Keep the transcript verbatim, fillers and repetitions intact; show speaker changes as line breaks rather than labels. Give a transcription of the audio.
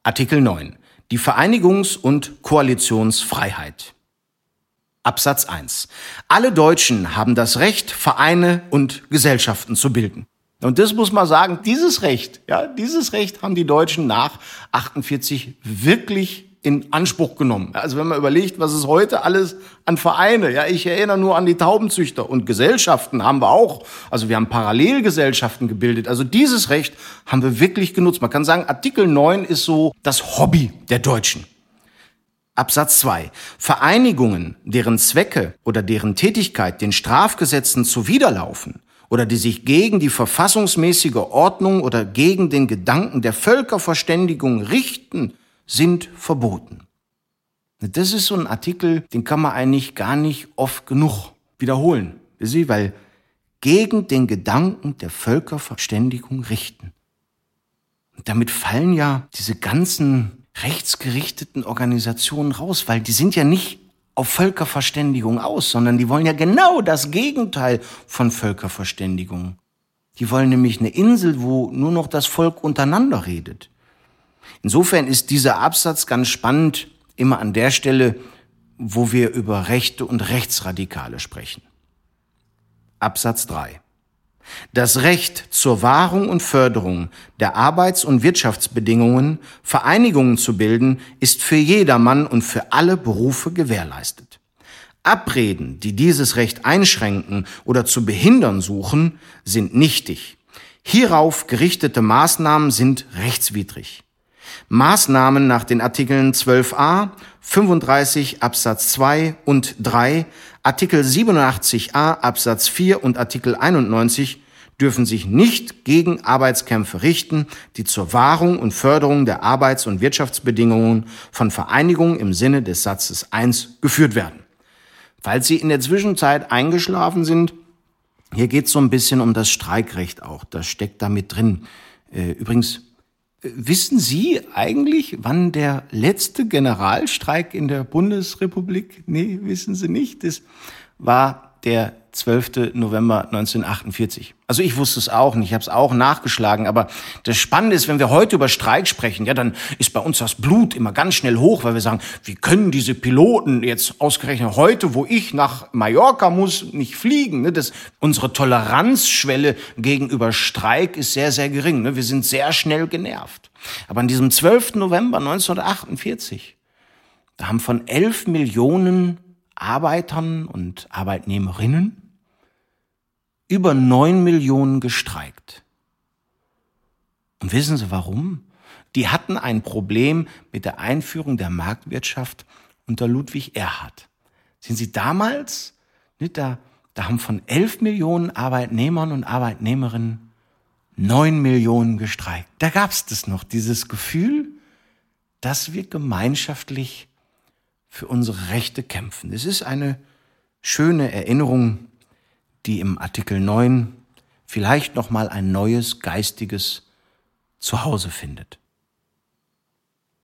Artikel neun. Die Vereinigungs- und Koalitionsfreiheit. Absatz eins. Alle Deutschen haben das Recht, Vereine und Gesellschaften zu bilden. Und das muss man sagen, dieses Recht, ja, dieses Recht haben die Deutschen nach achtundvierzig wirklich in Anspruch genommen. Also wenn man überlegt, was es heute alles an Vereine, ja, ich erinnere nur an die Taubenzüchter und Gesellschaften haben wir auch. Also wir haben Parallelgesellschaften gebildet. Also dieses Recht haben wir wirklich genutzt. Man kann sagen, Artikel neun ist so das Hobby der Deutschen. Absatz zwei. Vereinigungen, deren Zwecke oder deren Tätigkeit den Strafgesetzen zuwiderlaufen oder die sich gegen die verfassungsmäßige Ordnung oder gegen den Gedanken der Völkerverständigung richten, sind verboten. Das ist so ein Artikel, den kann man eigentlich gar nicht oft genug wiederholen. Sie, weil gegen den Gedanken der Völkerverständigung richten. Und damit fallen ja diese ganzen rechtsgerichteten Organisationen raus, weil die sind ja nicht auf Völkerverständigung aus, sondern die wollen ja genau das Gegenteil von Völkerverständigung. Die wollen nämlich eine Insel, wo nur noch das Volk untereinander redet. Insofern ist dieser Absatz ganz spannend, immer an der Stelle, wo wir über Rechte und Rechtsradikale sprechen. Absatz drei. Das Recht zur Wahrung und Förderung der Arbeits- und Wirtschaftsbedingungen, Vereinigungen zu bilden, ist für jedermann und für alle Berufe gewährleistet. Abreden, die dieses Recht einschränken oder zu behindern suchen, sind nichtig. Hierauf gerichtete Maßnahmen sind rechtswidrig. Maßnahmen nach den Artikeln zwölf a, fünfunddreißig Absatz zwei und drei, Artikel siebenundachtzig a Absatz vier und Artikel einundneunzig dürfen sich nicht gegen Arbeitskämpfe richten, die zur Wahrung und Förderung der Arbeits- und Wirtschaftsbedingungen von Vereinigungen im Sinne des Satzes eins geführt werden. Falls Sie in der Zwischenzeit eingeschlafen sind, hier geht es so ein bisschen um das Streikrecht auch, das steckt da mit drin. Übrigens, wissen Sie eigentlich, wann der letzte Generalstreik in der Bundesrepublik? Nee, wissen Sie nicht. Das war der zwölfter November neunzehnhundertachtundvierzig. Also ich wusste es auch nicht, ich habe es auch nachgeschlagen. Aber das Spannende ist, wenn wir heute über Streik sprechen, ja, dann ist bei uns das Blut immer ganz schnell hoch, weil wir sagen, wie können diese Piloten jetzt ausgerechnet heute, wo ich nach Mallorca muss, nicht fliegen? Ne? Das, unsere Toleranzschwelle gegenüber Streik ist sehr, sehr gering. Ne? Wir sind sehr schnell genervt. Aber an diesem zwölfter November neunzehnhundertachtundvierzig, da haben von elf Millionen Arbeitern und Arbeitnehmerinnen über neun Millionen gestreikt. Und wissen Sie warum? Die hatten ein Problem mit der Einführung der Marktwirtschaft unter Ludwig Erhard. Sind Sie damals, nicht, da, da haben von elf Millionen Arbeitnehmern und Arbeitnehmerinnen neun Millionen gestreikt. Da gab es das noch, dieses Gefühl, dass wir gemeinschaftlich für unsere Rechte kämpfen. Es ist eine schöne Erinnerung, die im Artikel neun vielleicht noch mal ein neues geistiges Zuhause findet.